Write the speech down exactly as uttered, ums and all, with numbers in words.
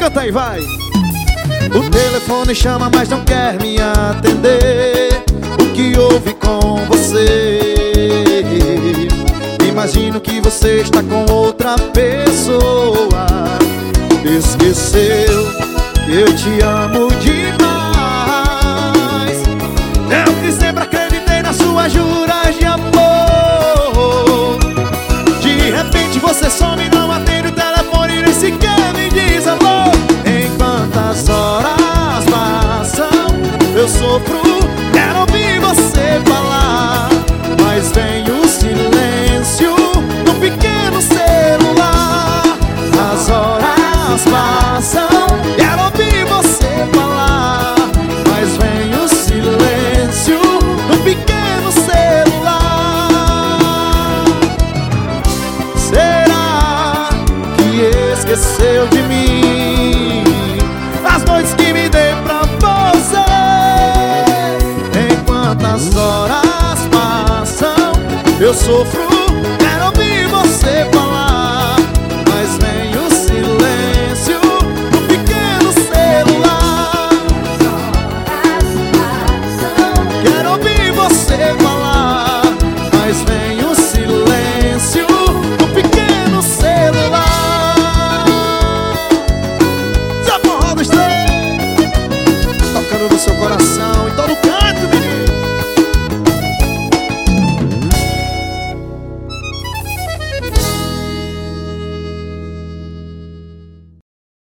Canta aí, vai. O telefone chama, mas não quer me atender. O que houve com você? Imagino que você está com outra pessoa. Esqueceu que eu te amo demais. Eu que sempre acreditei nas suas juras de amor. De repente você some, não atende o telefone, nem sequer me diz alô. Enquanto as horas passam, eu sofro, quero ouvir você falar, mas vem o silêncio no pequeno celular. As horas passam, quero ouvir você falar, mas vem o silêncio no pequeno celular. Será que esqueceu de mim as noites que me dei pra você? Enquanto as horas passam, eu sofro,